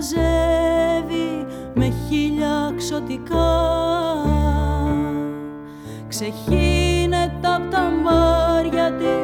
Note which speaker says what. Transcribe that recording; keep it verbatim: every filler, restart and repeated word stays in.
Speaker 1: μαζεύει με χίλια ξωτικά. Ξεχύνεται απ' τα μάρια της